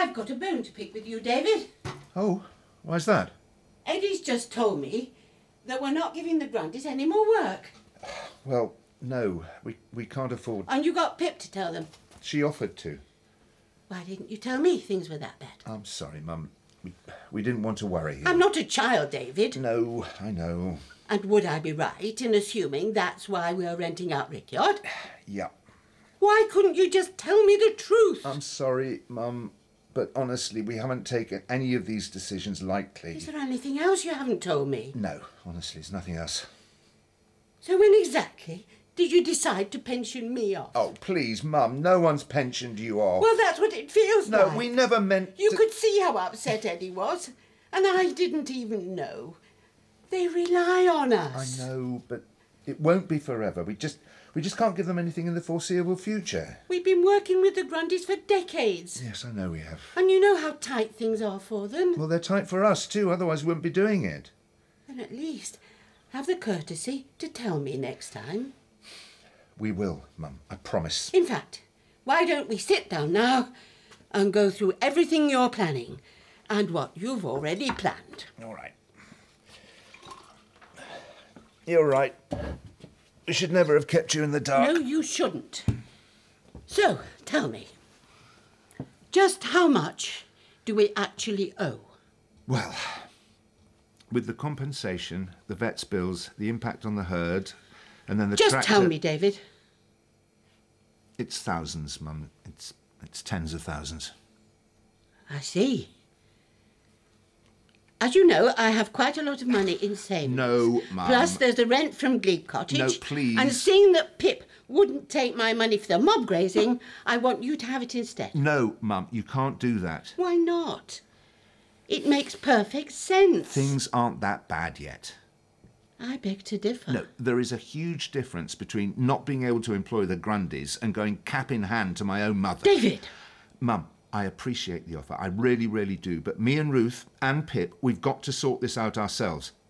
I've got a bone to pick with you, David. Oh, why's that? Eddie's just told me that we're not giving the Grundys any more work. Well, no, we can't afford... And you got Pip to tell them. She offered to. Why didn't you tell me things were that bad? I'm sorry, Mum. We didn't want to worry you. I'm not a child, David. No, I know. And would I be right in assuming that's why we're renting out Rickyard? Yeah. Why couldn't you just tell me the truth? I'm sorry, Mum, but honestly, we haven't taken any of these decisions lightly. Is there anything else you haven't told me? No, honestly, there's nothing else. So when exactly did you decide to pension me off? Oh, please, Mum, no one's pensioned you off. Well, that's what it feels like. No, we never meant You to... could see how upset Eddie was, and I didn't even know. They rely on us. I know, but it won't be forever. We just can't give them anything in the foreseeable future. We've been working with the Grundys for decades. Yes, I know we have. And you know how tight things are for them. Well, they're tight for us too, otherwise we wouldn't be doing it. Then at least have the courtesy to tell me next time. We will, Mum, I promise. In fact, why don't we sit down now and go through everything you're planning and what you've already planned. All right. You're right. We should never have kept you in the dark. No, you shouldn't. So, tell me, just how much do we actually owe? Well, with the compensation, the vet's bills, the impact on the herd, and then the Just tractor... tell me, David. It's thousands, Mum. It's tens of thousands. I see. As you know, I have quite a lot of money in savings. No, Mum. Plus, there's the rent from Glebe Cottage. No, please. And seeing that Pip wouldn't take my money for the mob grazing, I want you to have it instead. No, Mum, you can't do that. Why not? It makes perfect sense. Things aren't that bad yet. I beg to differ. No, there is a huge difference between not being able to employ the Grundys and going cap in hand to my own mother. David! Mum, I appreciate the offer. I really, really do. But me and Ruth and Pip, we've got to sort this out ourselves.